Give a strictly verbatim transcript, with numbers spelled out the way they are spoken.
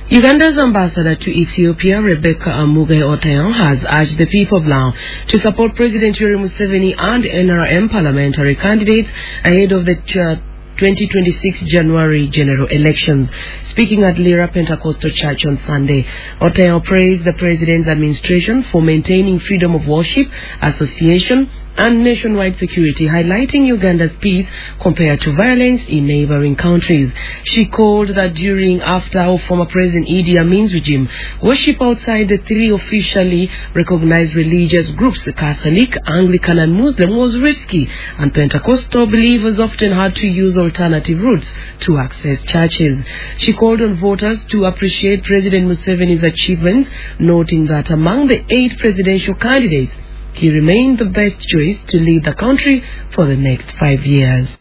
Uganda's ambassador to Ethiopia, Rebecca Amugai Otayan, has urged the people of Lao to support President Yoweri Museveni and N R M parliamentary candidates ahead of the twenty twenty-six January general elections. Speaking at Lira Pentecostal Church on Sunday, Otayan praised the president's administration for maintaining freedom of worship, association, and nationwide security, highlighting Uganda's peace compared to violence in neighboring countries. She called that during, after our former President Idi Amin's regime, worship outside the three officially recognized religious groups, the Catholic, Anglican, and Muslim, was risky, and Pentecostal believers often had to use alternative routes to access churches. She called on voters to appreciate President Museveni's achievements, noting that among the eight presidential candidates, he remained the best choice to lead the country for the next five years.